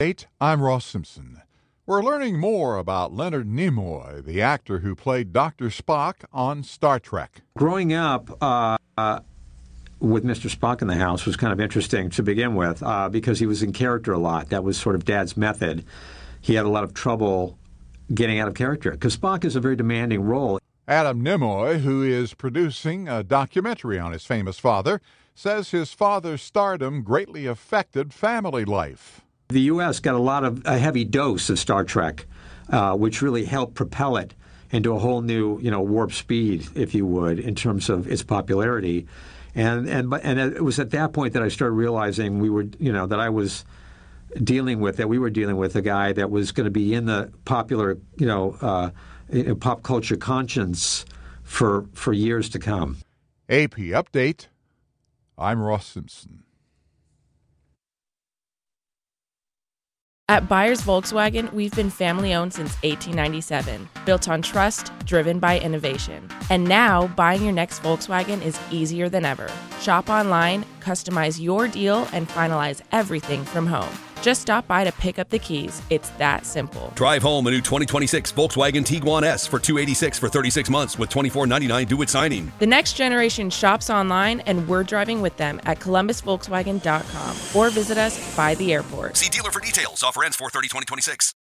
I'm Ross Simpson. We're learning more about Leonard Nimoy, the actor who played Dr. Spock on Star Trek. Growing up with Mr. Spock in the house was kind of interesting to begin with because he was in character a lot. That was sort of Dad's method. He had a lot of trouble getting out of character because Spock is a very demanding role. Adam Nimoy, who is producing a documentary on his famous father, says his father's stardom greatly affected family life. The U.S. got a lot of a heavy dose of Star Trek, which really helped propel it into a whole new, warp speed, if you would, in terms of its popularity. And it was at that point that I started realizing we were dealing with a guy that was going to be in the popular, pop culture conscience for years to come. AP Update. I'm Ross Simpson. At Byers Volkswagen, we've been family-owned since 1897, built on trust, driven by innovation. And now, buying your next Volkswagen is easier than ever. Shop online, customize your deal, and finalize everything from home. Just stop by to pick up the keys. It's that simple. Drive home a new 2026 Volkswagen Tiguan S for $286 for 36 months with $24.99 due at signing. The next generation shops online, and we're driving with them at columbusvolkswagen.com or visit us by the airport. See dealer for details. Offer ends 4/30/2026.